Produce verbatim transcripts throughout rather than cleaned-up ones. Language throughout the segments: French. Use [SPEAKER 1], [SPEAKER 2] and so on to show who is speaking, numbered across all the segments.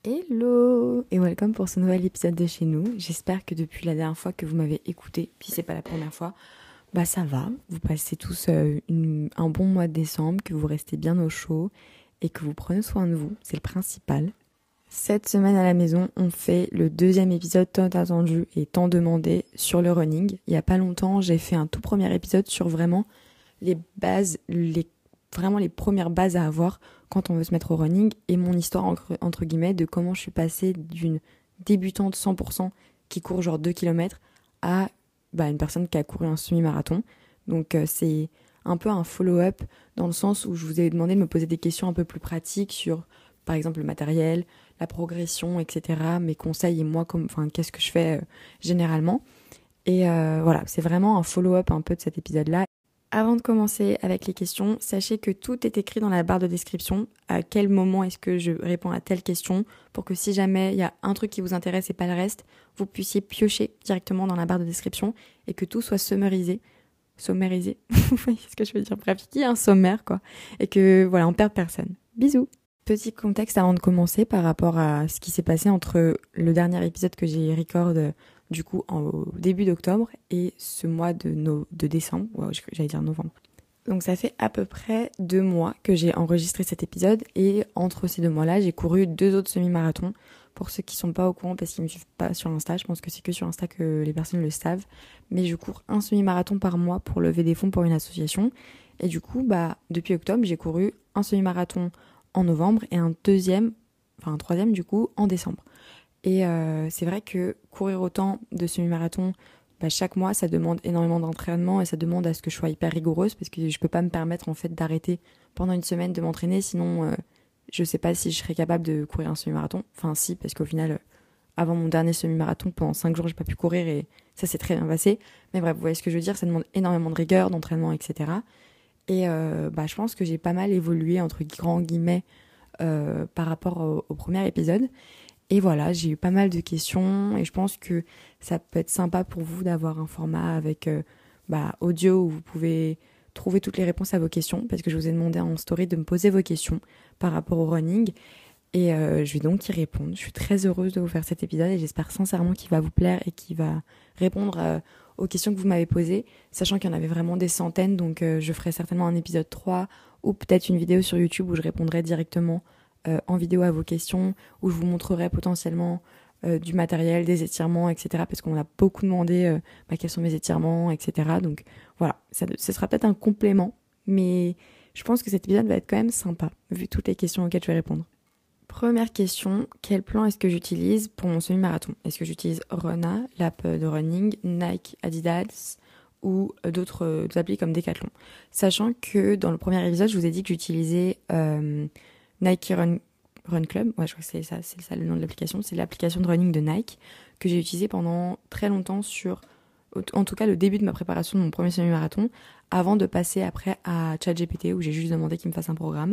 [SPEAKER 1] Hello et welcome pour ce nouvel épisode de chez nous. J'espère que depuis la dernière fois que vous m'avez écouté, puis c'est pas la première fois, bah ça va. Vous passez tous euh, une, un bon mois de décembre, que vous restez bien au chaud et que vous prenez soin de vous, c'est le principal. Cette semaine à la maison, on fait le deuxième épisode tant attendu et tant demandé sur le running. Il y a pas longtemps, j'ai fait un tout premier épisode sur vraiment les bases, les vraiment les premières bases à avoir quand on veut se mettre au running et mon histoire entre, entre guillemets de comment je suis passée d'une débutante cent pour cent qui court genre deux kilomètres à bah, une personne qui a couru un semi-marathon. Donc euh, c'est un peu un follow-up dans le sens où je vous ai demandé de me poser des questions un peu plus pratiques sur par exemple le matériel, la progression, et cetera. Mes conseils et moi, comme, enfin, qu'est-ce que je fais euh, généralement. Et euh, voilà, c'est vraiment un follow-up un peu de cet épisode-là. Avant de commencer avec les questions, sachez que tout est écrit dans la barre de description. À quel moment est-ce que je réponds à telle question pour que si jamais il y a un truc qui vous intéresse et pas le reste, vous puissiez piocher directement dans la barre de description et que tout soit sommarisé. Sommarisé, vous voyez ce que je veux dire. Bref, il y a un sommaire quoi. Et que voilà, on perd personne. Bisous. Petit contexte avant de commencer par rapport à ce qui s'est passé entre le dernier épisode que j'ai record du coup en, au début d'octobre et ce mois de, no, de décembre, ouais, j'allais dire novembre. Donc ça fait à peu près deux mois que j'ai enregistré cet épisode et entre ces deux mois-là, j'ai couru deux autres semi-marathons. Pour ceux qui sont pas au courant parce qu'ils me suivent pas sur Insta, je pense que c'est que sur Insta que les personnes le savent, mais je cours un semi-marathon par mois pour lever des fonds pour une association et du coup, bah depuis octobre, j'ai couru un semi-marathon en novembre et un deuxième, enfin un troisième du coup en décembre. Et euh, c'est vrai que courir autant de semi-marathon, bah, chaque mois, ça demande énormément d'entraînement et ça demande à ce que je sois hyper rigoureuse parce que je peux pas me permettre en fait d'arrêter pendant une semaine de m'entraîner, sinon euh, je sais pas si je serais capable de courir un semi-marathon. Enfin si, parce qu'au final, euh, avant mon dernier semi-marathon, pendant cinq jours, j'ai pas pu courir et ça s'est très bien passé. Mais bref, vous voyez ce que je veux dire, ça demande énormément de rigueur, d'entraînement, et cetera. Et euh, bah, je pense que j'ai pas mal évolué, entre grands guillemets, euh, par rapport au, au premier épisode. Et voilà, j'ai eu pas mal de questions et je pense que ça peut être sympa pour vous d'avoir un format avec euh, bah, audio où vous pouvez trouver toutes les réponses à vos questions parce que je vous ai demandé en story de me poser vos questions par rapport au running et euh, je vais donc y répondre. Je suis très heureuse de vous faire cet épisode et j'espère sincèrement qu'il va vous plaire et qu'il va répondre euh, aux questions que vous m'avez posées, sachant qu'il y en avait vraiment des centaines, donc euh, je ferai certainement un épisode trois ou peut-être une vidéo sur YouTube où je répondrai directement Euh, en vidéo à vos questions, où je vous montrerai potentiellement euh, du matériel, des étirements, et cetera. Parce qu'on a beaucoup demandé euh, bah, quels sont mes étirements, et cetera. Donc voilà, ça, ce sera peut-être un complément, mais je pense que cet épisode va être quand même sympa, vu toutes les questions auxquelles je vais répondre. Première question, quel plan est-ce que j'utilise pour mon semi-marathon ? Est-ce que j'utilise Rona, l'app de running, Nike, Adidas ou d'autres euh, applis comme Decathlon ? Sachant que dans le premier épisode, je vous ai dit que j'utilisais Euh, Nike Run, Run Club, ouais, je crois que c'est ça, c'est ça le nom de l'application. C'est l'application de running de Nike que j'ai utilisée pendant très longtemps sur, en tout cas, le début de ma préparation de mon premier semi-marathon, avant de passer après à ChatGPT où j'ai juste demandé qu'il me fasse un programme.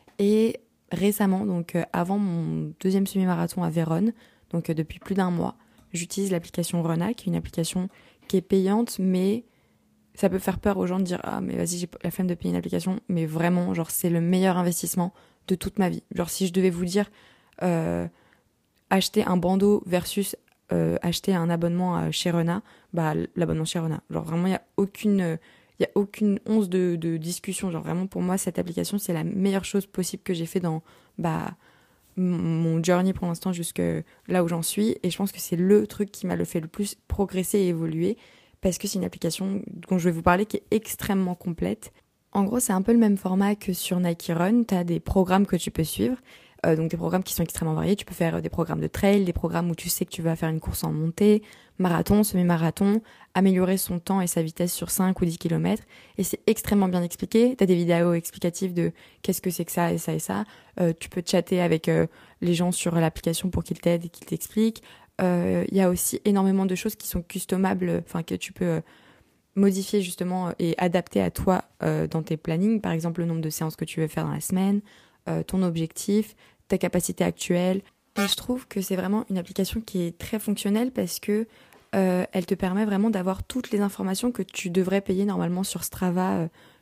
[SPEAKER 1] Et récemment, donc euh, avant mon deuxième semi-marathon à Vérone, donc euh, depuis plus d'un mois, j'utilise l'application Runa, qui est une application qui est payante, mais ça peut faire peur aux gens de dire ah mais vas-y j'ai la flemme de payer une application, mais vraiment genre c'est le meilleur investissement de toute ma vie. Genre si je devais vous dire euh, acheter un bandeau versus euh, acheter un abonnement chez Rena, bah l'abonnement chez Rena. Genre vraiment il y a aucune il euh, y a aucune once de, de discussion. Genre vraiment pour moi cette application c'est la meilleure chose possible que j'ai fait dans bah mon journey pour l'instant jusque là où j'en suis et je pense que c'est le truc qui m'a le fait le plus progresser et évoluer parce que c'est une application dont je vais vous parler qui est extrêmement complète. En gros, c'est un peu le même format que sur Nike Run. Tu as des programmes que tu peux suivre, euh, donc des programmes qui sont extrêmement variés. Tu peux faire des programmes de trail, des programmes où tu sais que tu vas faire une course en montée, marathon, semi-marathon, améliorer son temps et sa vitesse sur cinq ou dix kilomètres. Et c'est extrêmement bien expliqué. Tu as des vidéos explicatives de qu'est-ce que c'est que ça et ça et ça. Euh, tu peux chatter avec euh, les gens sur l'application pour qu'ils t'aident et qu'ils t'expliquent. Il euh, y a aussi énormément de choses qui sont customables, enfin que tu peux... Euh, modifier justement et adapter à toi euh, dans tes plannings, par exemple le nombre de séances que tu veux faire dans la semaine, euh, ton objectif, ta capacité actuelle. Et je trouve que c'est vraiment une application qui est très fonctionnelle parce que euh, elle te permet vraiment d'avoir toutes les informations que tu devrais payer normalement sur Strava, euh,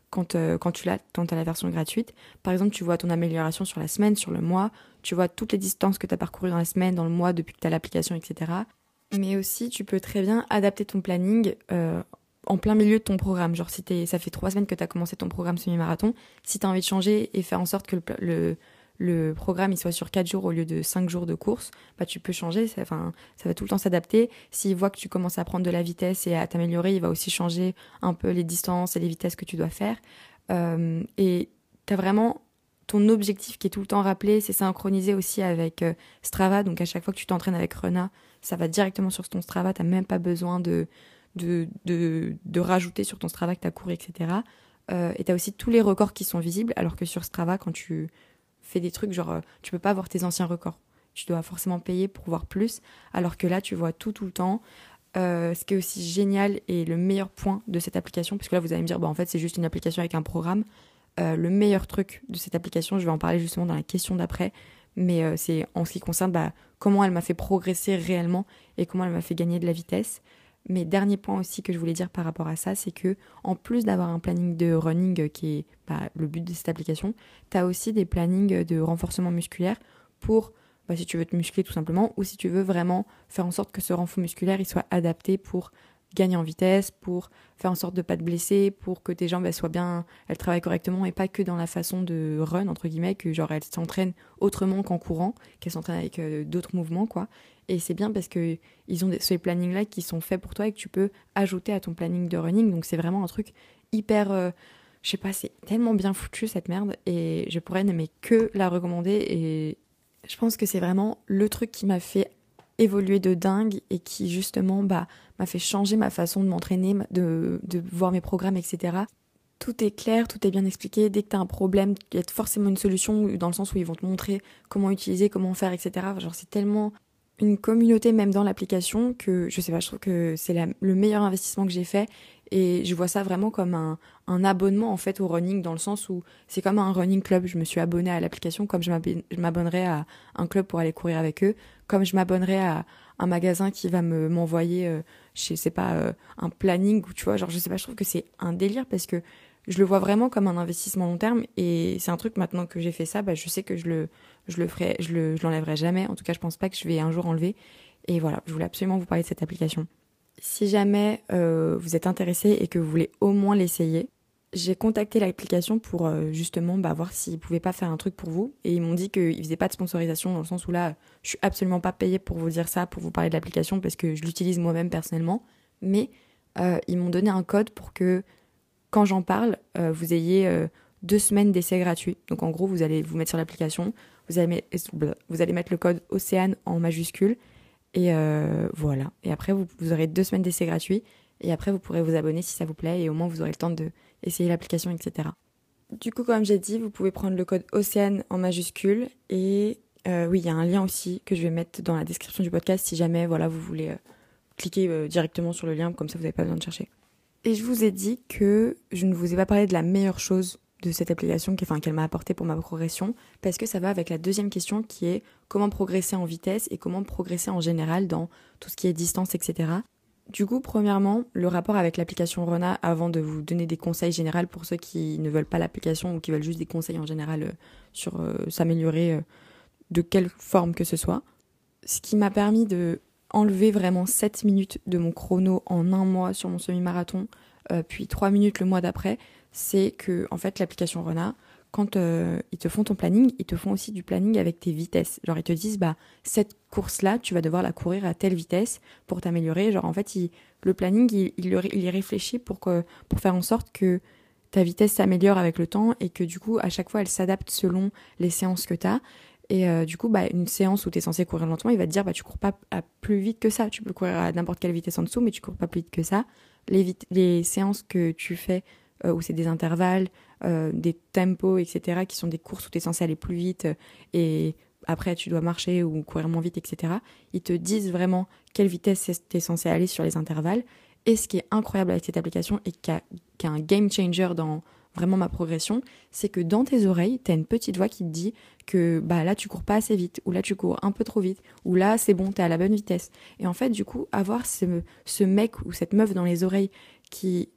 [SPEAKER 1] quand, euh, quand tu l'as, quand tu as la version gratuite. Par exemple, tu vois ton amélioration sur la semaine, sur le mois, tu vois toutes les distances que tu as parcourues dans la semaine, dans le mois, depuis que tu as l'application, et cetera. Mais aussi, tu peux très bien adapter ton planning euh, en plein milieu de ton programme. Genre, si t'es, ça fait trois semaines que tu as commencé ton programme semi-marathon, si tu as envie de changer et faire en sorte que le, le, le programme il soit sur quatre jours au lieu de cinq jours de course, bah, tu peux changer. Ça, enfin, ça va tout le temps s'adapter. S'il voit que tu commences à prendre de la vitesse et à t'améliorer, il va aussi changer un peu les distances et les vitesses que tu dois faire. Euh, et tu as vraiment ton objectif qui est tout le temps rappelé, c'est synchronisé aussi avec euh, Strava. Donc à chaque fois que tu t'entraînes avec Rena, ça va directement sur ton Strava. Tu n'as même pas besoin de, de, de, de rajouter sur ton Strava que tu as couru, et cetera. Euh, et tu as aussi tous les records qui sont visibles, alors que sur Strava, quand tu fais des trucs, genre, euh, tu peux pas voir tes anciens records. Tu dois forcément payer pour voir plus, alors que là, tu vois tout tout le temps. Euh, ce qui est aussi génial et le meilleur point de cette application, parce que là, vous allez me dire, bah, en fait, c'est juste une application avec un programme. Euh, le meilleur truc de cette application, je vais en parler justement dans la question d'après, mais euh, c'est en ce qui concerne bah, comment elle m'a fait progresser réellement et comment elle m'a fait gagner de la vitesse. Mais dernier point aussi que je voulais dire par rapport à ça, c'est que en plus d'avoir un planning de running qui est bah, le but de cette application, tu as aussi des plannings de renforcement musculaire pour, bah, si tu veux te muscler tout simplement, ou si tu veux vraiment faire en sorte que ce renfort musculaire il soit adapté pour gagner en vitesse, pour faire en sorte de ne pas te blesser, pour que tes jambes elles soient bien, elles travaillent correctement et pas que dans la façon de run, entre guillemets, que genre elles s'entraînent autrement qu'en courant, qu'elles s'entraînent avec euh, d'autres mouvements, quoi. Et c'est bien parce que ils ont des, ces plannings-là qui sont faits pour toi et que tu peux ajouter à ton planning de running. Donc c'est vraiment un truc hyper, euh, je sais pas, c'est tellement bien foutu cette merde et je pourrais n'aimer que la recommander. Et je pense que c'est vraiment le truc qui m'a fait évoluer de dingue et qui justement bah, m'a fait changer ma façon de m'entraîner, de, de voir mes programmes, et cetera. Tout est clair, tout est bien expliqué. Dès que tu as un problème, il y a forcément une solution dans le sens où ils vont te montrer comment utiliser, comment faire, et cetera. Genre c'est tellement une communauté même dans l'application que je sais pas, je trouve que c'est la, le meilleur investissement que j'ai fait et je vois ça vraiment comme un, un abonnement en fait au running dans le sens où c'est comme un running club. Je me suis abonnée à l'application comme je m'abonnerais à un club pour aller courir avec eux, comme je m'abonnerais à un magasin qui va me m'envoyer euh, je sais pas euh, un planning ou tu vois genre je sais pas, je trouve que c'est un délire parce que je le vois vraiment comme un investissement long terme et c'est un truc maintenant que j'ai fait ça, bah, je sais que je le je le ferai, je le je l'enlèverai jamais. En tout cas, je pense pas que je vais un jour enlever. Et voilà, je voulais absolument vous parler de cette application. Si jamais euh, vous êtes intéressé et que vous voulez au moins l'essayer, j'ai contacté l'application pour euh, justement bah, voir s'ils pouvaient pas faire un truc pour vous. Et ils m'ont dit qu'ils faisaient pas de sponsorisation dans le sens où là, je suis absolument pas payée pour vous dire ça, pour vous parler de l'application parce que je l'utilise moi-même personnellement. Mais euh, ils m'ont donné un code pour que quand j'en parle, euh, vous ayez euh, deux semaines d'essai gratuit. Donc en gros, vous allez vous mettre sur l'application, vous allez, mettre, vous allez mettre le code Océane en majuscule, et euh, voilà. Et après, vous, vous aurez deux semaines d'essai gratuit, et après, vous pourrez vous abonner si ça vous plaît, et au moins, vous aurez le temps d'essayer l'application, et cetera. Du coup, comme j'ai dit, vous pouvez prendre le code Océane en majuscule, et euh, oui, il y a un lien aussi que je vais mettre dans la description du podcast si jamais voilà, vous voulez euh, cliquer euh, directement sur le lien, comme ça, vous n'avez pas besoin de chercher. Et je vous ai dit que je ne vous ai pas parlé de la meilleure chose de cette application, enfin, qu'elle m'a apporté pour ma progression, parce que ça va avec la deuxième question qui est comment progresser en vitesse et comment progresser en général dans tout ce qui est distance, et cetera. Du coup, premièrement, le rapport avec l'application Rena, avant de vous donner des conseils généraux pour ceux qui ne veulent pas l'application ou qui veulent juste des conseils en général euh, sur euh, s'améliorer euh, de quelle forme que ce soit. Ce qui m'a permis de enlever vraiment sept minutes de mon chrono en un mois sur mon semi-marathon, euh, puis trois minutes le mois d'après, c'est que en fait l'application Rena, quand euh, ils te font ton planning, ils te font aussi du planning avec tes vitesses. Genre ils te disent bah cette course-là, tu vas devoir la courir à telle vitesse pour t'améliorer. Genre en fait, il, le planning, il, il, il y réfléchit pour, que, pour faire en sorte que ta vitesse s'améliore avec le temps et que du coup, à chaque fois, elle s'adapte selon les séances que tu as. Et euh, du coup, bah, une séance où tu es censé courir lentement, il va te dire bah, tu cours pas à plus vite que ça. Tu peux courir à n'importe quelle vitesse en dessous, mais tu cours pas plus vite que ça. Les, vit- les séances que tu fais euh, où c'est des intervalles, euh, des tempos, et cetera, qui sont des courses où tu es censé aller plus vite euh, et après tu dois marcher ou courir moins vite, et cetera. Ils te disent vraiment quelle vitesse tu es censé aller sur les intervalles. Et ce qui est incroyable avec cette application et qui a, qui a un game changer dans vraiment ma progression, c'est que dans tes oreilles, tu as une petite voix qui te dit que bah là tu cours pas assez vite, ou là tu cours un peu trop vite, ou là c'est bon, t'es à la bonne vitesse. Et en fait, du coup, avoir ce, ce mec ou cette meuf dans les oreilles qui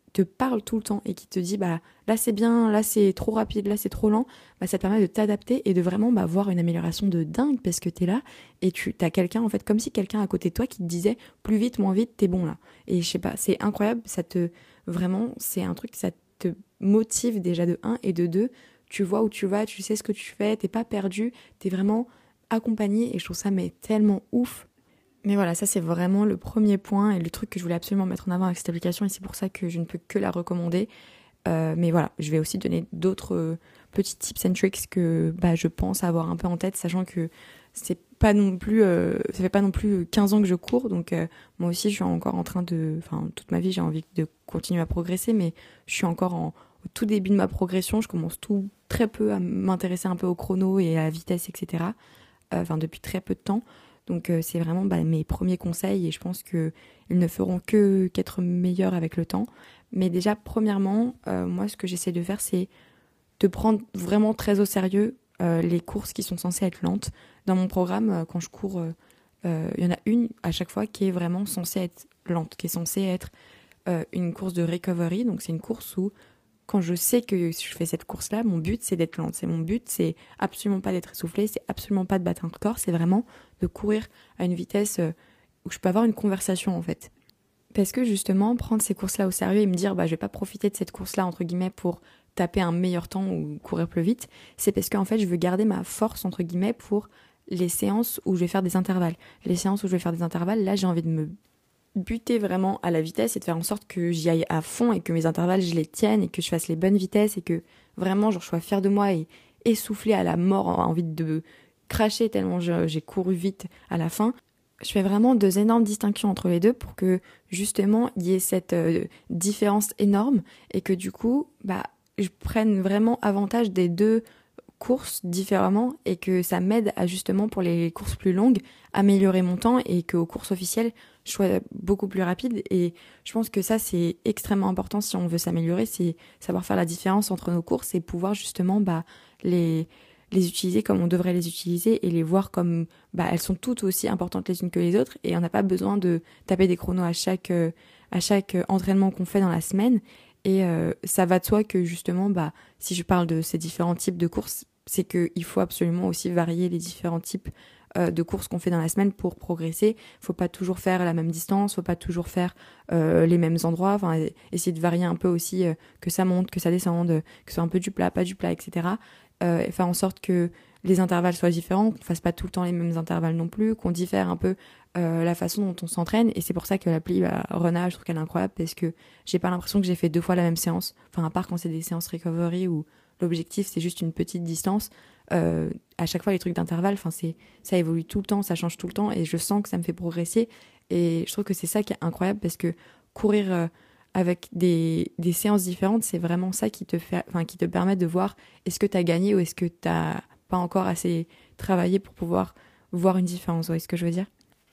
[SPEAKER 1] te parle tout le temps et qui te dit bah là c'est bien, là c'est trop rapide, là c'est trop lent, bah ça te permet de t'adapter et de vraiment bah, voir une amélioration de dingue parce que t'es là et tu as quelqu'un en fait comme si quelqu'un à côté de toi qui te disait plus vite, moins vite, t'es bon là. Et je sais pas, c'est incroyable, ça te vraiment c'est un truc ça te motive déjà de un et de deux, tu vois où tu vas, tu sais ce que tu fais, t'es pas perdu, t'es vraiment accompagné et je trouve ça mais tellement ouf. Mais voilà, ça c'est vraiment le premier point et le truc que je voulais absolument mettre en avant avec cette application et c'est pour ça que je ne peux que la recommander. Euh, mais voilà, je vais aussi donner d'autres euh, petits tips and tricks que bah, je pense avoir un peu en tête, sachant que c'est pas non plus, euh, ça fait pas non plus quinze ans que je cours, donc euh, moi aussi je suis encore en train de, enfin toute ma vie j'ai envie de continuer à progresser, mais je suis encore en, au tout début de ma progression, je commence tout très peu à m'intéresser un peu au chrono et à la vitesse, et cetera. Enfin euh, depuis très peu de temps. Donc euh, c'est vraiment bah, mes premiers conseils et je pense qu'ils ne feront que qu'être meilleurs avec le temps. Mais déjà, premièrement, euh, moi ce que j'essaie de faire, c'est de prendre vraiment très au sérieux euh, les courses qui sont censées être lentes. Dans mon programme, euh, quand je cours, il euh, euh, y en a une à chaque fois qui est vraiment censée être lente, qui est censée être euh, une course de recovery. Donc c'est une course où quand je sais que si je fais cette course-là, mon but, c'est d'être lente. C'est mon but, c'est absolument pas d'être essoufflée, c'est absolument pas de battre un record, c'est vraiment de courir à une vitesse où je peux avoir une conversation, en fait. Parce que, justement, prendre ces courses-là au sérieux et me dire, bah, je vais pas profiter de cette course-là, entre guillemets, pour taper un meilleur temps ou courir plus vite, c'est parce qu'en fait, je veux garder ma force, entre guillemets, pour les séances où je vais faire des intervalles. Les séances où je vais faire des intervalles, là, j'ai envie de me buter vraiment à la vitesse et de faire en sorte que j'y aille à fond et que mes intervalles je les tienne et que je fasse les bonnes vitesses et que vraiment genre, je sois fière de moi et essoufflée à la mort, envie de cracher tellement je, j'ai couru vite à la fin. Je fais vraiment deux énormes distinctions entre les deux pour que justement il y ait cette euh, différence énorme et que du coup bah, je prenne vraiment avantage des deux courses différemment et que ça m'aide à justement pour les courses plus longues améliorer mon temps et qu'aux courses officielles je sois beaucoup plus rapide et je pense que ça c'est extrêmement important si on veut s'améliorer, c'est savoir faire la différence entre nos courses et pouvoir justement bah, les, les utiliser comme on devrait les utiliser et les voir comme bah, elles sont toutes aussi importantes les unes que les autres et on n'a pas besoin de taper des chronos à chaque, euh, à chaque entraînement qu'on fait dans la semaine. Et euh, ça va de soi que justement, bah, si je parle de ces différents types de courses, c'est qu'il faut absolument aussi varier les différents types euh, de courses qu'on fait dans la semaine pour progresser. Faut pas toujours faire la même distance, faut pas toujours faire euh, les mêmes endroits. Enfin, essayer de varier un peu aussi, euh, que ça monte, que ça descende, que ce soit un peu du plat, pas du plat, et cetera. Euh, et faire en sorte que les intervalles soient différents, qu'on fasse pas tout le temps les mêmes intervalles non plus, qu'on diffère un peu euh, la façon dont on s'entraîne. Et c'est pour ça que l'appli bah, Rena, je trouve qu'elle est incroyable parce que j'ai pas l'impression que j'ai fait deux fois la même séance. Enfin, à part quand c'est des séances recovery où l'objectif c'est juste une petite distance. Euh, à chaque fois les trucs d'intervalle, enfin c'est ça évolue tout le temps, ça change tout le temps et je sens que ça me fait progresser. Et je trouve que c'est ça qui est incroyable parce que courir euh, avec des, des séances différentes, c'est vraiment ça qui te fait, enfin qui te permet de voir est-ce que t'as gagné ou est-ce que t'as pas encore assez travaillé pour pouvoir voir une différence. Vous voyez ce que je veux dire?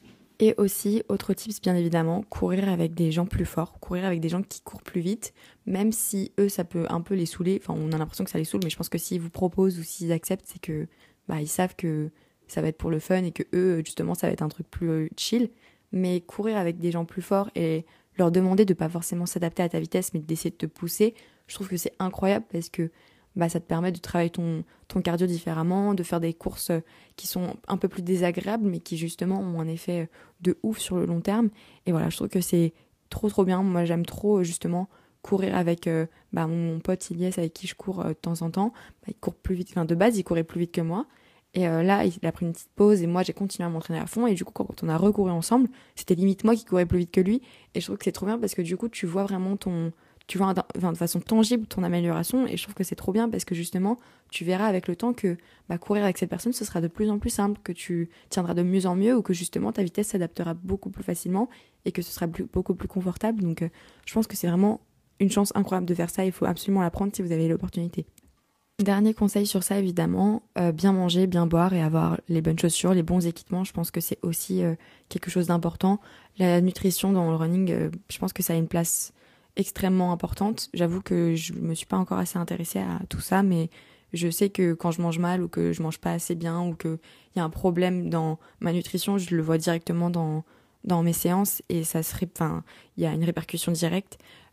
[SPEAKER 1] Et aussi, autre tips bien évidemment, courir avec des gens plus forts, courir avec des gens qui courent plus vite, même si eux ça peut un peu les saouler, enfin on a l'impression que ça les saoule, mais je pense que s'ils vous proposent ou s'ils acceptent, c'est que bah ils savent que ça va être pour le fun et que eux justement ça va être un truc plus chill. Mais courir avec des gens plus forts et leur demander de pas forcément s'adapter à ta vitesse mais d'essayer de te pousser, je trouve que c'est incroyable parce que bah, ça te permet de travailler ton, ton cardio différemment, de faire des courses qui sont un peu plus désagréables, mais qui justement ont un effet de ouf sur le long terme. Et voilà, je trouve que c'est trop trop bien. Moi, j'aime trop justement courir avec euh, bah, mon, mon pote Ilyes avec qui je cours euh, de temps en temps. Bah, il court plus vite, enfin de base, il courait plus vite que moi. Et euh, là, il a pris une petite pause et moi, j'ai continué à m'entraîner à fond. Et du coup, quand on a recouru ensemble, c'était limite moi qui courais plus vite que lui. Et je trouve que c'est trop bien parce que du coup, tu vois vraiment ton... tu vois enfin, de façon tangible ton amélioration et je trouve que c'est trop bien parce que justement tu verras avec le temps que bah, courir avec cette personne ce sera de plus en plus simple, que tu tiendras de mieux en mieux ou que justement ta vitesse s'adaptera beaucoup plus facilement et que ce sera plus, beaucoup plus confortable. Donc euh, je pense que c'est vraiment une chance incroyable de faire ça, il faut absolument la prendre si vous avez l'opportunité. Dernier conseil sur ça évidemment, euh, bien manger, bien boire et avoir les bonnes chaussures, les bons équipements, je pense que c'est aussi euh, quelque chose d'important. La nutrition dans le running, euh, je pense que ça a une place extrêmement importante. J'avoue que je me suis pas encore assez intéressée à tout ça, mais je sais que quand je mange mal ou que je mange pas assez bien ou qu'il y a un problème dans ma nutrition, je le vois directement dans, dans mes séances et ça serait, enfin, il y a une répercussion directe.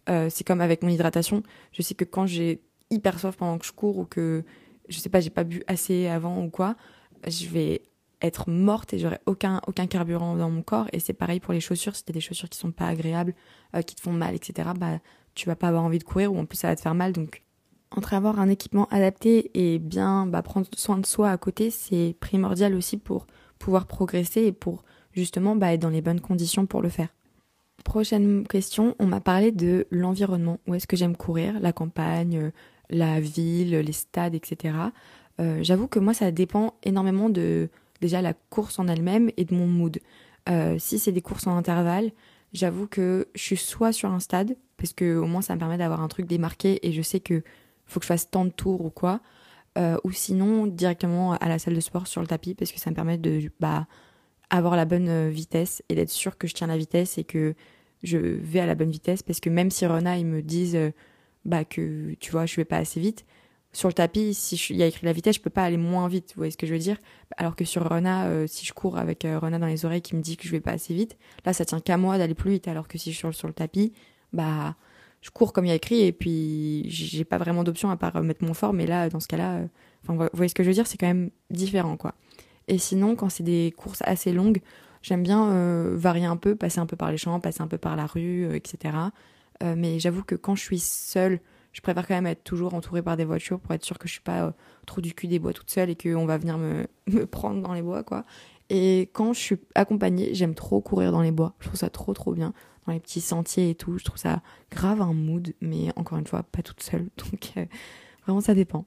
[SPEAKER 1] Euh, c'est comme avec mon hydratation. Je sais que quand j'ai hyper soif pendant que je cours ou que, je sais pas, j'ai pas bu assez avant ou quoi, je vais être morte et j'aurai aucun, aucun carburant dans mon corps. Et c'est pareil pour les chaussures. Si t'as des chaussures qui sont pas agréables, euh, qui te font mal, et cetera, bah, tu vas pas avoir envie de courir ou en plus ça va te faire mal. Donc, entre avoir un équipement adapté et bien bah, prendre soin de soi à côté, c'est primordial aussi pour pouvoir progresser et pour justement bah, être dans les bonnes conditions pour le faire. Prochaine question, on m'a parlé de l'environnement. Où est-ce que j'aime courir? La campagne, la ville, les stades, et cetera. Euh, j'avoue que moi, ça dépend énormément de déjà la course en elle-même et de mon mood. Euh, si c'est des courses en intervalle, j'avoue que je suis soit sur un stade, parce que au moins ça me permet d'avoir un truc démarqué et je sais que faut que je fasse tant de tours ou quoi, euh, ou sinon directement à la salle de sport sur le tapis, parce que ça me permet de bah, avoir la bonne vitesse et d'être sûr que je tiens la vitesse et que je vais à la bonne vitesse, parce que même si Rena ils me disent euh, bah que tu vois je vais pas assez vite, sur le tapis si il y a écrit la vitesse je peux pas aller moins vite, vous voyez ce que je veux dire, alors que sur Rena euh, si je cours avec euh, Rena dans les oreilles qui me dit que je vais pas assez vite, là ça tient qu'à moi d'aller plus vite, alors que si je suis sur, sur le tapis bah je cours comme il y a écrit et puis j'ai pas vraiment d'option à part mettre mon fort, mais là dans ce cas-là euh, enfin vous voyez ce que je veux dire, c'est quand même différent quoi. Et sinon, quand c'est des courses assez longues, j'aime bien euh, varier un peu, passer un peu par les champs, passer un peu par la rue, euh, et cetera. Euh, mais j'avoue que quand je suis seule, je préfère quand même être toujours entourée par des voitures pour être sûre que je suis pas euh, trop du cul des bois toute seule et qu'on va venir me, me prendre dans les bois, quoi. Et quand je suis accompagnée, j'aime trop courir dans les bois. Je trouve ça trop trop bien, dans les petits sentiers et tout. Je trouve ça grave un mood, mais encore une fois, pas toute seule. Donc euh, vraiment, ça dépend.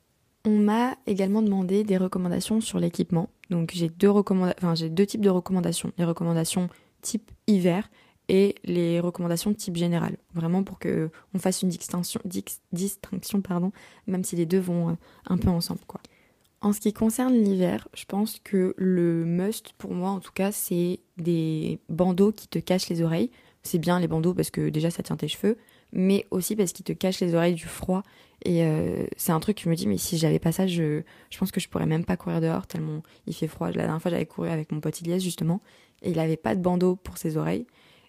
[SPEAKER 1] On m'a également demandé des recommandations sur l'équipement. Donc j'ai deux, recommanda- enfin, j'ai deux types de recommandations. Les recommandations type hiver et les recommandations type général. Vraiment pour qu'on fasse une distinction, dix- distinction pardon, même si les deux vont euh, un peu ensemble, quoi. En ce qui concerne l'hiver, je pense que le must pour moi en tout cas, c'est des bandeaux qui te cachent les oreilles. C'est bien les bandeaux parce que déjà ça tient tes cheveux, mais aussi parce qu'ils te cachent les oreilles du froid. Et euh, c'est un truc que je me dis, mais si j'avais pas ça, je, je pense que je pourrais même pas courir dehors tellement il fait froid. La dernière fois, j'avais couru avec mon pote Ilias justement, et il avait pas de bandeau pour ses oreilles,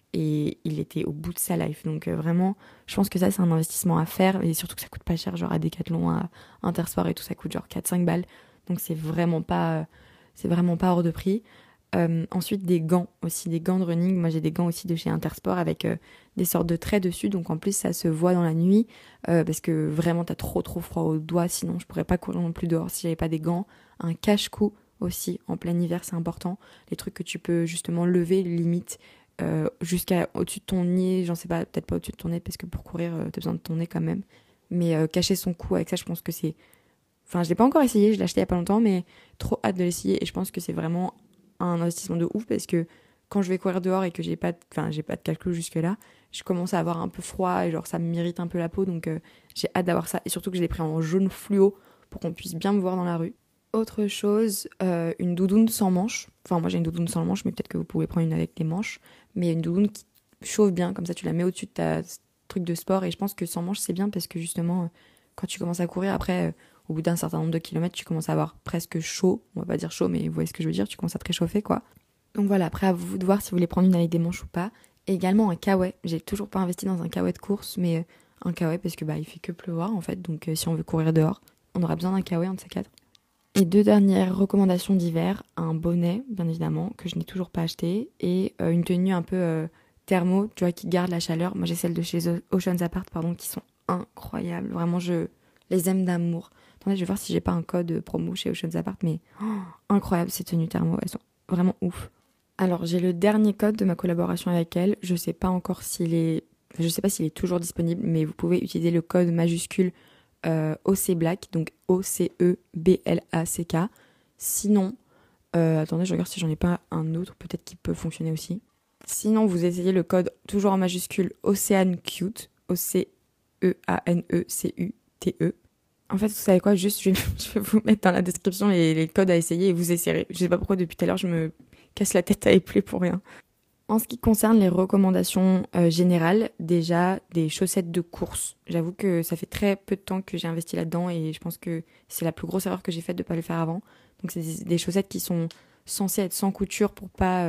[SPEAKER 1] et il était au bout de sa life. Donc euh, vraiment, je pense que ça, c'est un investissement à faire, et surtout que ça coûte pas cher, genre à Decathlon, à Intersport et tout, ça coûte genre quatre cinq balles. Donc c'est vraiment pas, c'est vraiment pas hors de prix. Euh, ensuite, des gants aussi, des gants de running. Moi, j'ai des gants aussi de chez Intersport avec euh, des sortes de traits dessus. Donc, en plus, ça se voit dans la nuit euh, parce que vraiment, t'as trop, trop froid aux doigts. Sinon, je pourrais pas courir non plus dehors si j'avais pas des gants. Un cache-cou aussi, en plein hiver, c'est important. Les trucs que tu peux justement lever, limite, euh, jusqu'à au-dessus de ton nez. J'en sais pas, peut-être pas au-dessus de ton nez parce que pour courir, euh, t'as besoin de ton nez quand même. Mais euh, cacher son cou avec ça, je pense que c'est... Enfin, je l'ai pas encore essayé, je l'ai acheté il y a pas longtemps, mais trop hâte de l'essayer. Et je pense que c'est vraiment un investissement de ouf parce que quand je vais courir dehors et que j'ai pas de, enfin j'ai pas de calcul jusque là, je commence à avoir un peu froid et genre ça m'irrite un peu la peau, donc euh, j'ai hâte d'avoir ça, et surtout que je l'ai pris en jaune fluo pour qu'on puisse bien me voir dans la rue. Autre chose, euh, une doudoune sans manches. Enfin moi j'ai une doudoune sans manches, mais peut-être que vous pouvez prendre une avec des manches, mais une doudoune qui chauffe bien, comme ça tu la mets au-dessus de ta truc de sport. Et je pense que sans manches c'est bien parce que justement euh, quand tu commences à courir après euh, au bout d'un certain nombre de kilomètres, tu commences à avoir presque chaud. On va pas dire chaud, mais vous voyez ce que je veux dire, tu commences à te réchauffer, quoi. Donc voilà, après à vous de voir si vous voulez prendre une avec des manches ou pas. Et également un kawaii. J'ai toujours pas investi dans un kawaii de course, mais euh, un kawaii parce que bah il fait que pleuvoir en fait. Donc euh, si on veut courir dehors, on aura besoin d'un kawaii, un de ces quatre. Et deux dernières recommandations d'hiver, un bonnet, bien évidemment, que je n'ai toujours pas acheté, et euh, une tenue un peu euh, thermo, tu vois, qui garde la chaleur. Moi j'ai celles de chez Oceans Apart, pardon, qui sont incroyables. Vraiment, je les aime d'amour. Attendez, je vais voir si j'ai pas un code promo chez Oceans Apart, mais oh, incroyable ces tenues thermo, elles sont vraiment ouf. Alors j'ai le dernier code de ma collaboration avec elle, je sais pas encore s'il est, je sais pas s'il est toujours disponible, mais vous pouvez utiliser le code majuscule euh, O C Black, donc O C E B L A C K. Sinon, euh, attendez, je regarde si j'en ai pas un autre, peut-être qu'il peut fonctionner aussi. Sinon, vous essayez le code toujours en majuscule OceanCute, O C E A N E C U T E. En fait, vous savez quoi, juste je vais, je vais vous mettre dans la description les, les codes à essayer et vous essayerez. Je sais pas pourquoi depuis tout à l'heure je me casse la tête à épeler pour rien. En ce qui concerne les recommandations euh, générales, déjà des chaussettes de course. J'avoue que ça fait très peu de temps que j'ai investi là-dedans et je pense que c'est la plus grosse erreur que j'ai faite de ne pas le faire avant. Donc c'est des, des chaussettes qui sont censées être sans couture pour pas euh,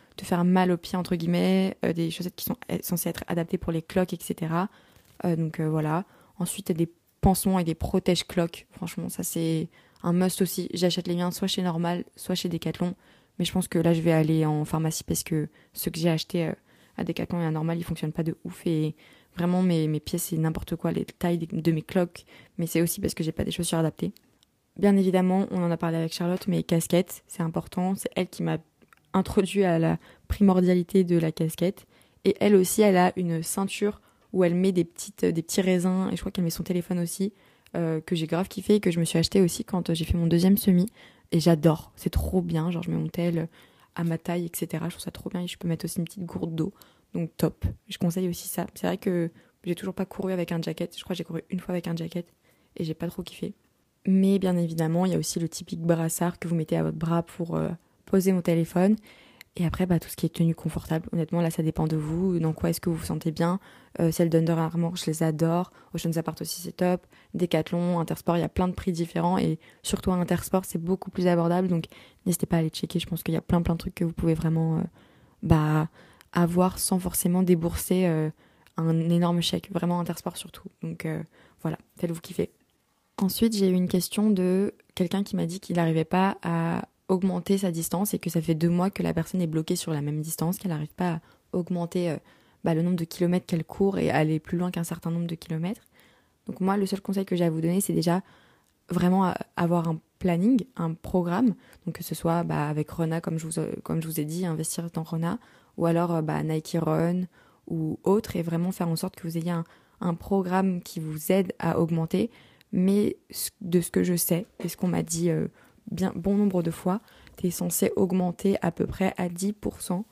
[SPEAKER 1] te faire mal aux pieds, entre guillemets, euh, des chaussettes qui sont censées être adaptées pour les cloques, et cetera. Euh, donc euh, voilà. Ensuite, il y a des pansons et des protège-cloques. Franchement, ça c'est un must aussi. J'achète les miens soit chez Normal, soit chez Decathlon. Mais je pense que là, je vais aller en pharmacie parce que ceux que j'ai achetés euh, à Decathlon et à Normal, ils fonctionnent pas de ouf. Et vraiment, mes, mes pieds, c'est n'importe quoi, les tailles de mes cloques. Mais c'est aussi parce que j'ai pas des chaussures adaptées. Bien évidemment, on en a parlé avec Charlotte, mais casquettes, c'est important. C'est elle qui m'a introduit à la primordialité de la casquette. Et elle aussi, elle a une ceinture où elle met des, petites, des petits raisins. Et je crois qu'elle met son téléphone aussi, euh, que j'ai grave kiffé et que je me suis acheté aussi quand j'ai fait mon deuxième semi. Et j'adore, c'est trop bien. Genre, je mets mon tel à ma taille, et cetera. Je trouve ça trop bien et je peux mettre aussi une petite gourde d'eau. Donc, top. Je conseille aussi ça. C'est vrai que j'ai toujours pas couru avec un jacket. Je crois que j'ai couru une fois avec un jacket et j'ai pas trop kiffé. Mais bien évidemment, il y a aussi le typique brassard que vous mettez à votre bras pour euh, poser mon téléphone. Et après, bah, tout ce qui est tenue confortable. Honnêtement, là, ça dépend de vous. Dans quoi est-ce que vous vous sentez bien? euh, Celles d'Under Armour, je les adore. Oceans Apart aussi, c'est top. Decathlon, Intersport, il y a plein de prix différents. Et surtout à Intersport, c'est beaucoup plus abordable. Donc, n'hésitez pas à aller checker. Je pense qu'il y a plein, plein de trucs que vous pouvez vraiment euh, bah, avoir sans forcément débourser euh, un énorme chèque. Vraiment Intersport surtout. Donc, euh, voilà, faites-vous kiffer. Ensuite, j'ai eu une question de quelqu'un qui m'a dit qu'il n'arrivait pas à augmenter sa distance et que ça fait deux mois que la personne est bloquée sur la même distance, qu'elle n'arrive pas à augmenter euh, bah, le nombre de kilomètres qu'elle court et aller plus loin qu'un certain nombre de kilomètres. Donc moi, le seul conseil que j'ai à vous donner, c'est déjà vraiment avoir un planning, un programme, donc que ce soit bah, avec Rona, comme je, vous, comme je vous ai dit, investir dans Rona, ou alors bah, Nike Run ou autre, et vraiment faire en sorte que vous ayez un, un programme qui vous aide à augmenter. Mais de ce que je sais, et ce qu'on m'a dit euh, bien bon nombre de fois, tu es censé augmenter à peu près à dix pour cent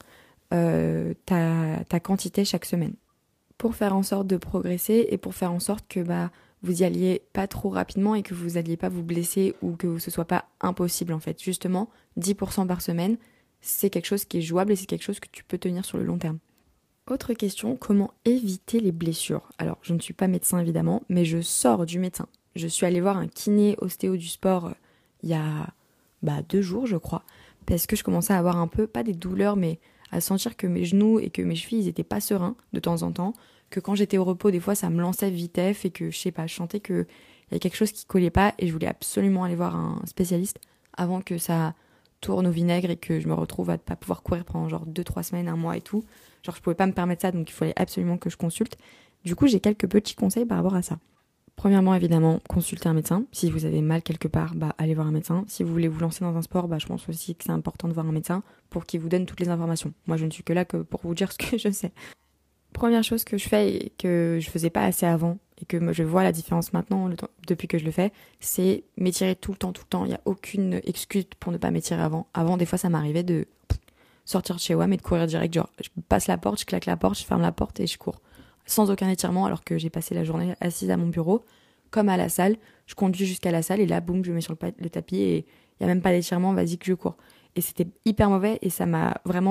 [SPEAKER 1] euh, ta, ta quantité chaque semaine. Pour faire en sorte de progresser et pour faire en sorte que bah, vous y alliez pas trop rapidement et que vous n'alliez pas vous blesser ou que ce soit pas impossible en fait. Justement, dix pour cent par semaine, c'est quelque chose qui est jouable et c'est quelque chose que tu peux tenir sur le long terme. Autre question, comment éviter les blessures? Alors, je ne suis pas médecin évidemment, mais je sors du médecin. Je suis allée voir un kiné ostéo du sport euh, il y a bah, deux jours, je crois, parce que je commençais à avoir un peu, pas des douleurs, mais à sentir que mes genoux et que mes chevilles, ils étaient pas sereins de temps en temps, que quand j'étais au repos, des fois, ça me lançait vitef et que, je sais pas, je sentais qu'il y a quelque chose qui collait pas et je voulais absolument aller voir un spécialiste avant que ça tourne au vinaigre et que je me retrouve à ne pas pouvoir courir pendant genre deux trois semaines, un mois et tout. Genre, je pouvais pas me permettre ça, donc il fallait absolument que je consulte. Du coup, j'ai quelques petits conseils par rapport à ça. Premièrement, évidemment, consultez un médecin. Si vous avez mal quelque part, bah, allez voir un médecin. Si vous voulez vous lancer dans un sport, bah, je pense aussi que c'est important de voir un médecin pour qu'il vous donne toutes les informations. Moi, je ne suis que là que pour vous dire ce que je sais. Première chose que je fais et que je faisais pas assez avant et que je vois la différence maintenant depuis que je le fais, c'est m'étirer tout le temps, tout le temps. Il n'y a aucune excuse pour ne pas m'étirer avant. Avant, des fois, ça m'arrivait de sortir de chez W A M et de courir direct. Genre, je passe la porte, je claque la porte, je ferme la porte et je cours. Sans aucun étirement, alors que j'ai passé la journée assise à mon bureau, comme à la salle. Je conduis jusqu'à la salle et là, boum, je me mets sur le, le tapis et il n'y a même pas d'étirement, vas-y que je cours. Et c'était hyper mauvais et ça m'a vraiment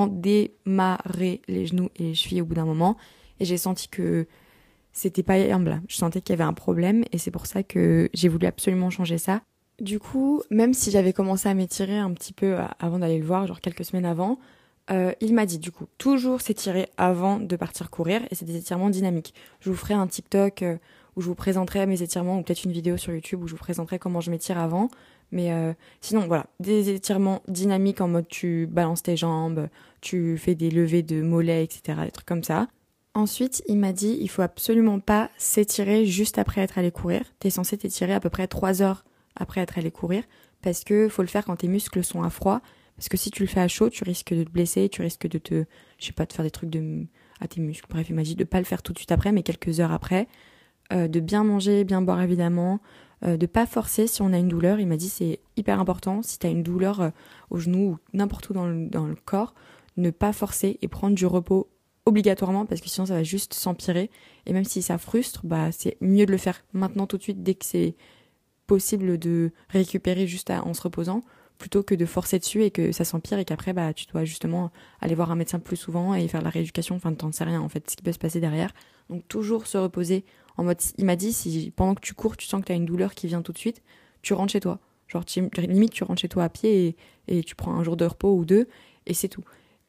[SPEAKER 1] démarré les genoux et les chevilles au bout d'un moment. Et j'ai senti que c'était pas humble. Je sentais qu'il y avait un problème et c'est pour ça que j'ai voulu absolument changer ça. Du coup, même si j'avais commencé à m'étirer un petit peu avant d'aller le voir, genre quelques semaines avant, Euh, il m'a dit du coup toujours s'étirer avant de partir courir et c'est des étirements dynamiques. Je vous ferai un TikTok euh, où je vous présenterai mes étirements ou peut-être une vidéo sur YouTube où je vous présenterai comment je m'étire avant. Mais euh, sinon voilà, des étirements dynamiques en mode tu balances tes jambes, tu fais des levées de mollets, et cetera. Des trucs comme ça. Ensuite, il m'a dit il faut absolument pas s'étirer juste après être allé courir. T'es censé t'étirer à peu près trois heures après être allé courir parce que faut le faire quand tes muscles sont à froid. Parce que si tu le fais à chaud, tu risques de te blesser, tu risques de te, je sais pas, de faire des trucs de, à tes muscles. Bref, il m'a dit de pas le faire tout de suite après, mais quelques heures après. Euh, de bien manger, bien boire évidemment. Euh, de pas forcer si on a une douleur. Il m'a dit c'est hyper important. Si tu as une douleur euh, au genou ou n'importe où dans le, dans le corps, ne pas forcer et prendre du repos obligatoirement parce que sinon ça va juste s'empirer. Et même si ça frustre, bah c'est mieux de le faire maintenant tout de suite dès que c'est possible de récupérer juste à, en se reposant, plutôt que de forcer dessus et que ça s'empire et qu'après bah tu dois justement aller voir un médecin plus souvent et faire de la rééducation, enfin t'en sais rien en fait ce qui peut se passer derrière. Donc toujours se reposer en mode, il m'a dit si pendant que tu cours tu sens que tu as une douleur qui vient tout de suite, tu rentres chez toi. Genre tu, limite tu rentres chez toi à pied et, et tu prends un jour de repos ou deux et c'est tout.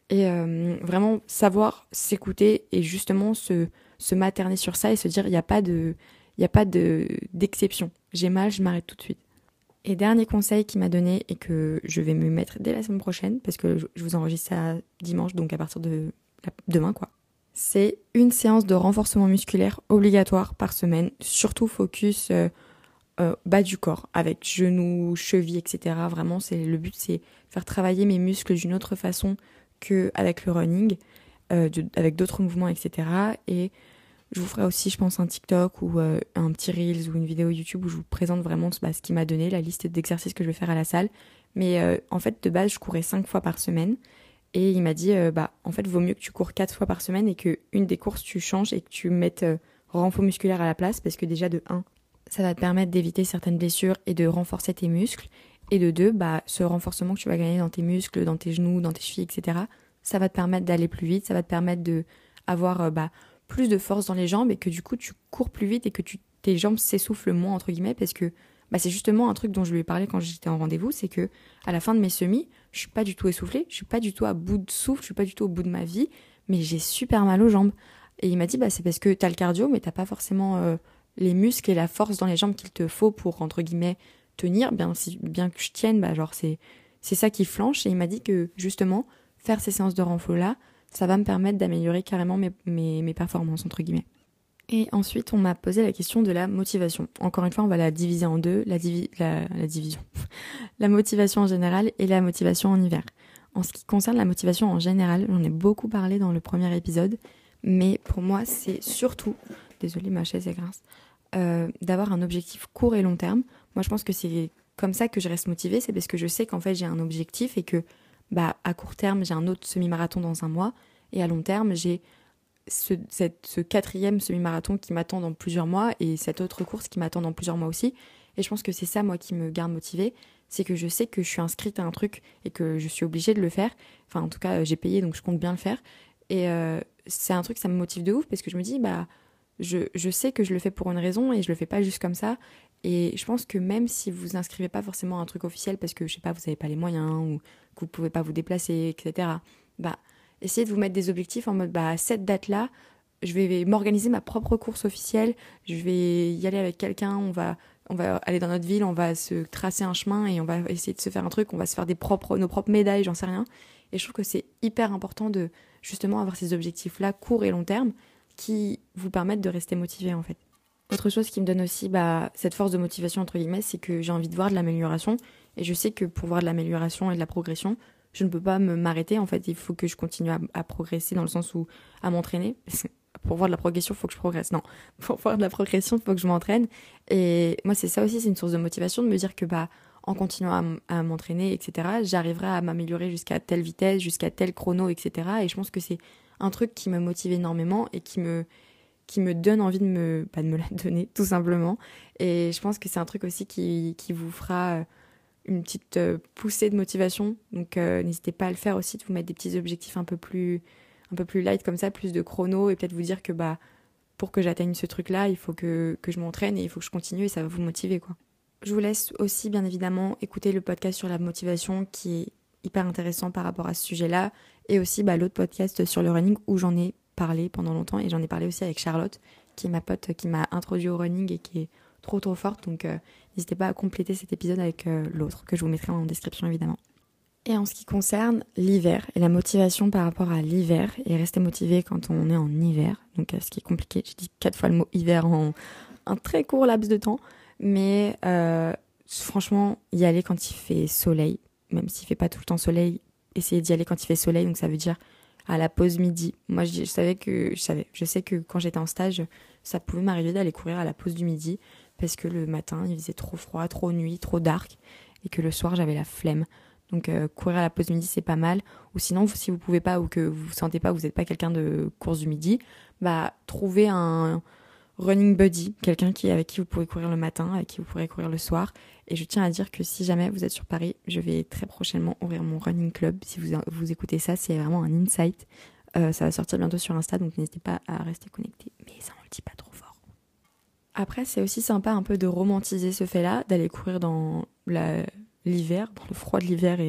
[SPEAKER 1] Et euh, vraiment savoir s'écouter et justement se, se materner sur ça et se dire il n'y a pas de, il y a pas de, d'exception. J'ai mal, je m'arrête tout de suite. Et dernier conseil qu'il m'a donné et que je vais me mettre dès la semaine prochaine, parce que je vous enregistre ça dimanche, donc à partir de demain quoi, c'est une séance de renforcement musculaire obligatoire par semaine, surtout focus euh, euh, bas du corps, avec genoux, chevilles, et cetera. Vraiment, c'est, le but c'est faire travailler mes muscles d'une autre façon qu'avec le running, euh, de, avec d'autres mouvements, et cetera. Et je vous ferai aussi, je pense, un TikTok ou euh, un petit Reels ou une vidéo YouTube où je vous présente vraiment bah, ce qu'il m'a donné, la liste d'exercices que je vais faire à la salle. Mais euh, en fait, de base, je courais cinq fois par semaine. Et il m'a dit, euh, bah, en fait, vaut mieux que tu cours quatre fois par semaine et qu'une des courses, tu changes et que tu mettes euh, renfort musculaire à la place. Parce que déjà, de un, ça va te permettre d'éviter certaines blessures et de renforcer tes muscles. Et de deux, bah, ce renforcement que tu vas gagner dans tes muscles, dans tes genoux, dans tes chevilles, et cetera, ça va te permettre d'aller plus vite, ça va te permettre d'avoir euh, bah, plus de force dans les jambes et que du coup, tu cours plus vite et que tu, tes jambes s'essoufflent moins, entre guillemets, parce que bah, c'est justement un truc dont je lui ai parlé quand j'étais en rendez-vous, c'est que à la fin de mes semis, je suis pas du tout essoufflée, je suis pas du tout à bout de souffle, je suis pas du tout au bout de ma vie, mais j'ai super mal aux jambes. Et il m'a dit, bah, c'est parce que t'as le cardio, mais t'as pas forcément euh, les muscles et la force dans les jambes qu'il te faut pour, entre guillemets, tenir. Bien, si, bien que je tienne, bah, genre, c'est, c'est ça qui flanche. Et il m'a dit que, justement, faire ces séances de renfort-là, ça va me permettre d'améliorer carrément mes, mes, mes performances, entre guillemets. Et ensuite, on m'a posé la question de la motivation. Encore une fois, on va la diviser en deux, la, divi- la, la division. La motivation en général et la motivation en hiver. En ce qui concerne la motivation en général, j'en ai beaucoup parlé dans le premier épisode, mais pour moi, c'est surtout, désolée, ma chaise est grince, euh, d'avoir un objectif court et long terme. Moi, je pense que c'est comme ça que je reste motivée, c'est parce que je sais qu'en fait, j'ai un objectif et que, bah, à court terme, j'ai un autre semi-marathon dans un mois, et à long terme, j'ai Ce, cette, ce quatrième semi-marathon qui m'attend dans plusieurs mois et cette autre course qui m'attend dans plusieurs mois aussi. Et je pense que c'est ça, moi, qui me garde motivée. C'est que je sais que je suis inscrite à un truc et que je suis obligée de le faire. Enfin, en tout cas, j'ai payé, donc je compte bien le faire. Et euh, c'est un truc, ça me motive de ouf parce que je me dis, bah, je, je sais que je le fais pour une raison et je le fais pas juste comme ça. Et je pense que même si vous inscrivez pas forcément à un truc officiel parce que, je sais pas, vous avez pas les moyens ou que vous pouvez pas vous déplacer, et cetera, bah, essayez de vous mettre des objectifs en mode, bah, à cette date-là, je vais m'organiser ma propre course officielle, je vais y aller avec quelqu'un, on va, on va aller dans notre ville, on va se tracer un chemin et on va essayer de se faire un truc, on va se faire des propres, nos propres médailles, j'en sais rien. Et je trouve que c'est hyper important de justement avoir ces objectifs-là, court et long terme, qui vous permettent de rester motivé en fait. Autre chose qui me donne aussi bah, cette force de motivation, entre guillemets, c'est que j'ai envie de voir de l'amélioration. Et je sais que pour voir de l'amélioration et de la progression, je ne peux pas me m'arrêter. En fait, il faut que je continue à, à progresser dans le sens où à m'entraîner. Pour voir de la progression, il faut que je progresse. Non, pour voir de la progression, il faut que je m'entraîne. Et moi, c'est ça aussi, c'est une source de motivation de me dire que bah, en continuant à, m- à m'entraîner, et cetera, j'arriverai à m'améliorer jusqu'à telle vitesse, jusqu'à tel chrono, et cetera. Et je pense que c'est un truc qui me motive énormément et qui me qui me donne envie de me, bah, de me la donner, tout simplement. Et je pense que c'est un truc aussi qui, qui vous fera une petite euh, poussée de motivation. Donc euh, n'hésitez pas à le faire aussi, de vous mettre des petits objectifs un peu plus, un peu plus light comme ça, plus de chrono, et peut-être vous dire que bah, pour que j'atteigne ce truc-là, il faut que, que je m'entraîne et il faut que je continue et ça va vous motiver, quoi. Je vous laisse aussi, bien évidemment, écouter le podcast sur la motivation qui est hyper intéressant par rapport à ce sujet-là, et aussi bah, l'autre podcast sur le running où j'en ai parlé pendant longtemps et j'en ai parlé aussi avec Charlotte qui est ma pote qui m'a introduit au running et qui est trop trop forte, donc euh, n'hésitez pas à compléter cet épisode avec euh, l'autre que je vous mettrai en description évidemment. Et en ce qui concerne l'hiver et la motivation par rapport à l'hiver et rester motivé quand on est en hiver, donc euh, ce qui est compliqué, j'ai dit quatre fois le mot hiver en un très court laps de temps, mais euh, franchement y aller quand il fait soleil, même s'il fait pas tout le temps soleil, essayez d'y aller quand il fait soleil, donc ça veut dire à la pause midi. Moi, je, je savais que, je savais, je sais que quand j'étais en stage, ça pouvait m'arriver d'aller courir à la pause du midi parce que le matin, il faisait trop froid, trop nuit, trop dark et que le soir, j'avais la flemme. Donc, euh, courir à la pause midi, c'est pas mal. Ou sinon, si vous pouvez pas ou que vous vous sentez pas, vous n'êtes pas quelqu'un de course du midi, bah, trouvez un running buddy, quelqu'un qui, avec qui vous pouvez courir le matin, avec qui vous pourrez courir le soir. Et je tiens à dire que si jamais vous êtes sur Paris, je vais très prochainement ouvrir mon running club. Si vous, vous écoutez ça, c'est vraiment un insight. Euh, ça va sortir bientôt sur Insta, donc n'hésitez pas à rester connecté. Mais ça, on le dit pas trop fort. Après, c'est aussi sympa un peu de romantiser ce fait-là, d'aller courir dans la, l'hiver, dans le froid de l'hiver et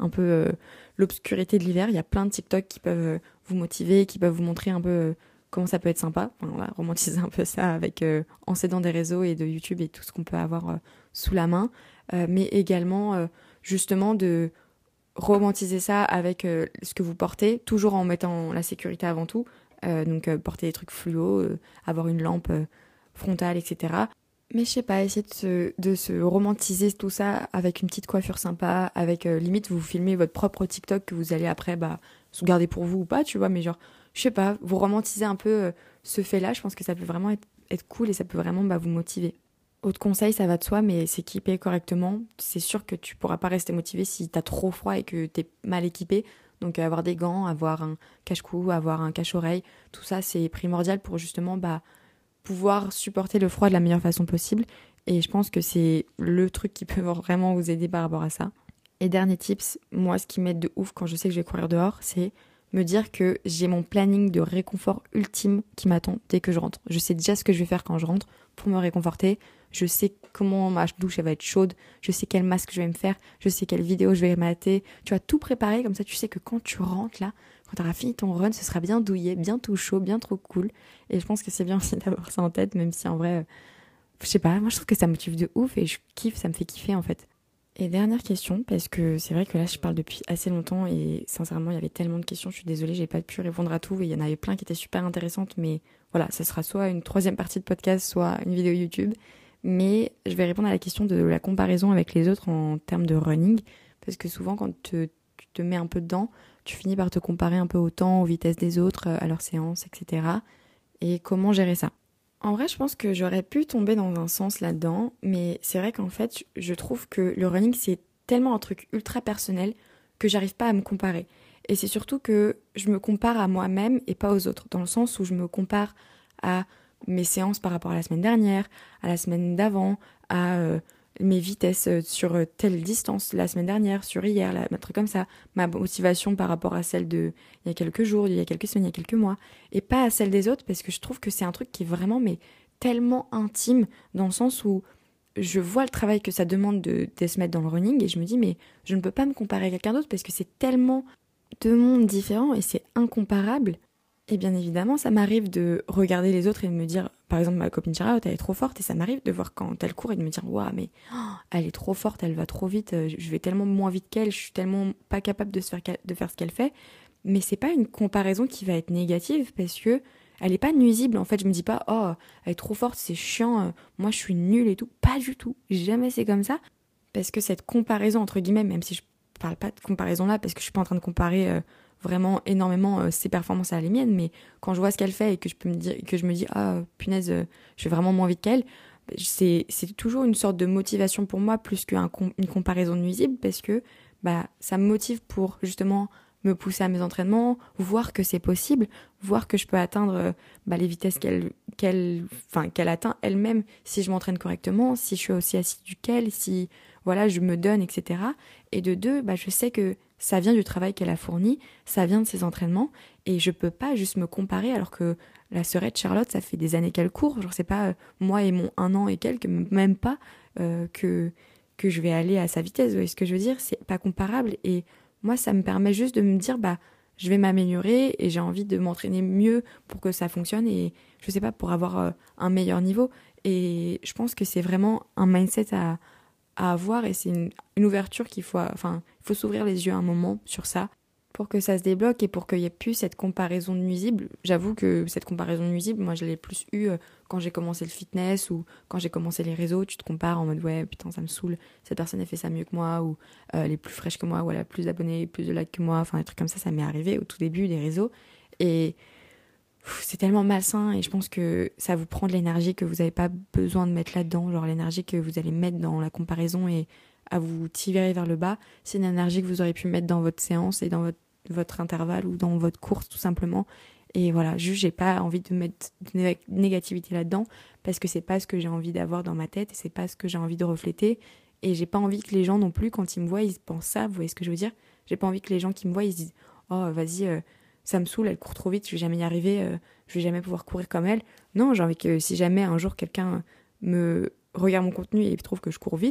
[SPEAKER 1] un peu euh, l'obscurité de l'hiver. Il y a plein de TikTok qui peuvent euh, vous motiver, qui peuvent vous montrer un peu euh, comment ça peut être sympa. Enfin, voilà, romantiser un peu ça avec euh, en s'aidant des réseaux et de YouTube et tout ce qu'on peut avoir euh, sous la main. Euh, mais également, euh, justement, de romantiser ça avec euh, ce que vous portez, toujours en mettant la sécurité avant tout. Euh, donc, euh, porter des trucs fluo, euh, avoir une lampe euh, frontale, et cetera. Mais je sais pas, essayer de se, de se romantiser tout ça avec une petite coiffure sympa, avec euh, limite vous filmez votre propre TikTok que vous allez après bah, garder pour vous ou pas, tu vois, mais genre, je sais pas, vous romantisez un peu euh, ce fait-là, je pense que ça peut vraiment être, être cool et ça peut vraiment bah, vous motiver. Autre conseil, ça va de soi, mais s'équiper correctement, c'est sûr que tu pourras pas rester motivé si t'as trop froid et que t'es mal équipé. Donc euh, avoir des gants, avoir un cache-cou, avoir un cache-oreille, tout ça c'est primordial pour justement bah, pouvoir supporter le froid de la meilleure façon possible. Et je pense que c'est le truc qui peut vraiment vous aider par rapport à ça. Et dernier tips, moi ce qui m'aide de ouf quand je sais que je vais courir dehors, c'est me dire que j'ai mon planning de réconfort ultime qui m'attend dès que je rentre. Je sais déjà ce que je vais faire quand je rentre pour me réconforter. Je sais comment ma douche elle va être chaude. Je sais quel masque je vais me faire. Je sais quelle vidéo je vais mater. Tu vas tout préparer comme ça tu sais que quand tu rentres là, quand tu auras fini ton run, ce sera bien douillet, bien tout chaud, bien trop cool. Et je pense que c'est bien aussi d'avoir ça en tête, même si en vrai, euh, je sais pas, moi je trouve que ça me motive de ouf et je kiffe, ça me fait kiffer en fait. Et dernière question, parce que c'est vrai que là je parle depuis assez longtemps et sincèrement il y avait tellement de questions, je suis désolée, j'ai pas pu répondre à tout et il y en avait plein qui étaient super intéressantes, mais voilà, ça sera soit une troisième partie de podcast, soit une vidéo YouTube. Mais je vais répondre à la question de la comparaison avec les autres en termes de running, parce que souvent quand te, tu te mets un peu dedans, tu finis par te comparer un peu au temps, aux vitesses des autres, à leurs séances, et cetera. Et comment gérer ça? En vrai, je pense que j'aurais pu tomber dans un sens là-dedans, mais c'est vrai qu'en fait, je trouve que le running, c'est tellement un truc ultra personnel que j'arrive pas à me comparer. Et c'est surtout que je me compare à moi-même et pas aux autres, dans le sens où je me compare à mes séances par rapport à la semaine dernière, à la semaine d'avant, à euh, mes vitesses euh, sur euh, telle distance la semaine dernière, sur hier, là, un truc comme ça, ma motivation par rapport à celle de il y a quelques jours, il y a quelques semaines, il y a quelques mois, et pas à celle des autres, parce que je trouve que c'est un truc qui est vraiment mais tellement intime, dans le sens où je vois le travail que ça demande de, de se mettre dans le running, et je me dis mais je ne peux pas me comparer à quelqu'un d'autre, parce que c'est tellement deux mondes différents, et c'est incomparable. Et bien évidemment, ça m'arrive de regarder les autres et de me dire, par exemple, ma copine Charlotte, elle est trop forte, et ça m'arrive de voir quand elle court et de me dire, waouh, mais oh, elle est trop forte, elle va trop vite, je vais tellement moins vite qu'elle, je suis tellement pas capable de, se faire, de faire ce qu'elle fait. Mais c'est pas une comparaison qui va être négative, parce que elle est pas nuisible. En fait, je me dis pas, oh, elle est trop forte, c'est chiant, moi je suis nulle et tout. Pas du tout. Jamais c'est comme ça. Parce que cette comparaison, entre guillemets, même si je parle pas de comparaison là, parce que je suis pas en train de comparer euh, vraiment énormément euh, ses performances à les miennes, mais quand je vois ce qu'elle fait et que je peux me dire, que je me dis, ah, punaise, euh, je vais vraiment moins vite qu'elle, c'est, c'est toujours une sorte de motivation pour moi, plus qu'une comparaison nuisible, parce que bah, ça me motive pour justement me pousser à mes entraînements, voir que c'est possible, voir que je peux atteindre euh, bah, les vitesses qu'elle, qu'elle, enfin, qu'elle atteint elle-même si je m'entraîne correctement, si je suis aussi assidue qu'elle, si voilà, je me donne, et cetera. Et de deux, bah, je sais que ça vient du travail qu'elle a fourni, ça vient de ses entraînements, et je peux pas juste me comparer alors que la sœurette Charlotte, ça fait des années qu'elle court, je sais pas, euh, moi et mon un an et quelques, même pas, euh, que, que je vais aller à sa vitesse, vous voyez ce que je veux dire, c'est pas comparable, et moi, ça me permet juste de me dire, bah, je vais m'améliorer et j'ai envie de m'entraîner mieux pour que ça fonctionne et, je sais pas, pour avoir euh, un meilleur niveau. Et je pense que c'est vraiment un mindset à, à avoir et c'est une, une ouverture qu'il faut, enfin, il faut s'ouvrir les yeux un moment sur ça pour que ça se débloque et pour qu'il n'y ait plus cette comparaison nuisible. J'avoue que cette comparaison nuisible, moi, je l'ai plus eue euh, quand j'ai commencé le fitness ou quand j'ai commencé les réseaux. Tu te compares en mode, ouais, putain, ça me saoule, cette personne, elle fait ça mieux que moi, ou euh, elle est plus fraîche que moi, ou elle a plus d'abonnés, plus de likes que moi. Enfin, des trucs comme ça, ça m'est arrivé au tout début des réseaux. Et pff, c'est tellement malsain et je pense que ça vous prend de l'énergie que vous n'avez pas besoin de mettre là-dedans. Genre l'énergie que vous allez mettre dans la comparaison et à vous tirer vers le bas, c'est une énergie que vous aurez pu mettre dans votre séance et dans votre, votre intervalle ou dans votre course tout simplement. Et voilà, juste j'ai pas envie de mettre de négativité là-dedans parce que c'est pas ce que j'ai envie d'avoir dans ma tête et c'est pas ce que j'ai envie de refléter. Et j'ai pas envie que les gens non plus, quand ils me voient, ils pensent ça, vous voyez ce que je veux dire? J'ai pas envie que les gens qui me voient, ils se disent « Oh, vas-y, euh, ça me saoule, elle court trop vite, je vais jamais y arriver, euh, je vais jamais pouvoir courir comme elle. » Non, j'ai envie que si jamais un jour quelqu'un me regarde mon contenu et trouve que je cours vite,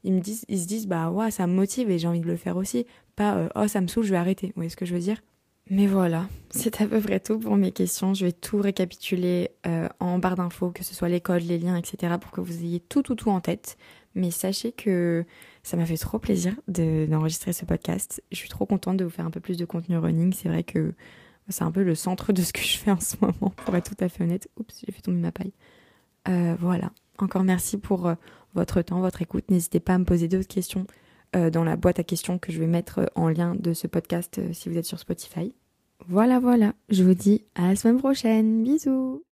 [SPEAKER 1] ils me disent, ils se disent bah ouais, ça me motive et j'ai envie de le faire aussi. Pas euh, oh ça me saoule, je vais arrêter. Vous voyez ce que je veux dire? Mais voilà, c'est à peu près tout pour mes questions. Je vais tout récapituler euh, en barre d'infos, que ce soit les codes, les liens, et cetera pour que vous ayez tout, tout, tout en tête. Mais sachez que ça m'a fait trop plaisir de, d'enregistrer ce podcast. Je suis trop contente de vous faire un peu plus de contenu running. C'est vrai que c'est un peu le centre de ce que je fais en ce moment, pour être tout à fait honnête. Oups, j'ai fait tomber ma paille. Euh, voilà, encore merci pour euh, votre temps, votre écoute. N'hésitez pas à me poser d'autres questions euh, dans la boîte à questions que je vais mettre en lien de ce podcast euh, si vous êtes sur Spotify. Voilà, voilà, je vous dis à la semaine prochaine. Bisous!